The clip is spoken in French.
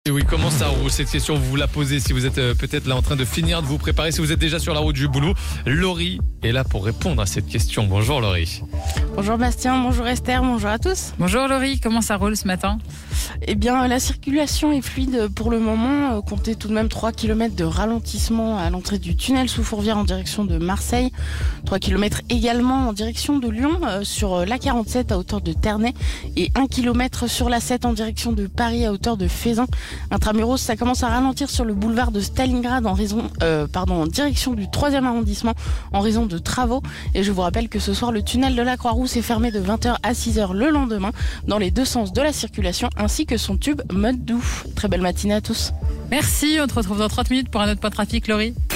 Et oui, comment ça roule? Cette question, vous la posez si vous êtes peut-être là en train de finir de vous préparer, si vous êtes déjà sur la route du boulot. Laurie est là pour répondre à cette question. Bonjour Laurie. Bonjour Bastien, bonjour Esther, bonjour à tous. Bonjour Laurie, comment ça roule ce matin? Eh bien, la circulation est fluide pour le moment. Comptez tout de même 3 km de ralentissement à l'entrée du tunnel sous Fourvière en direction de Marseille. 3 km également en direction de Lyon sur l'A47 à hauteur de Ternay. Et 1 km sur l'A7 en direction de Paris à hauteur de Faisan. Intramuros, ça commence à ralentir sur le boulevard de Stalingrad en direction du 3e arrondissement en raison de travaux. Et je vous rappelle que ce soir, le tunnel de la Croix-Rousse est fermé de 20h à 6h le lendemain dans les deux sens de la circulation ainsi que son tube mode doux. Très belle matinée à tous. Merci, on te retrouve dans 30 minutes pour un autre point de trafic, Laurie.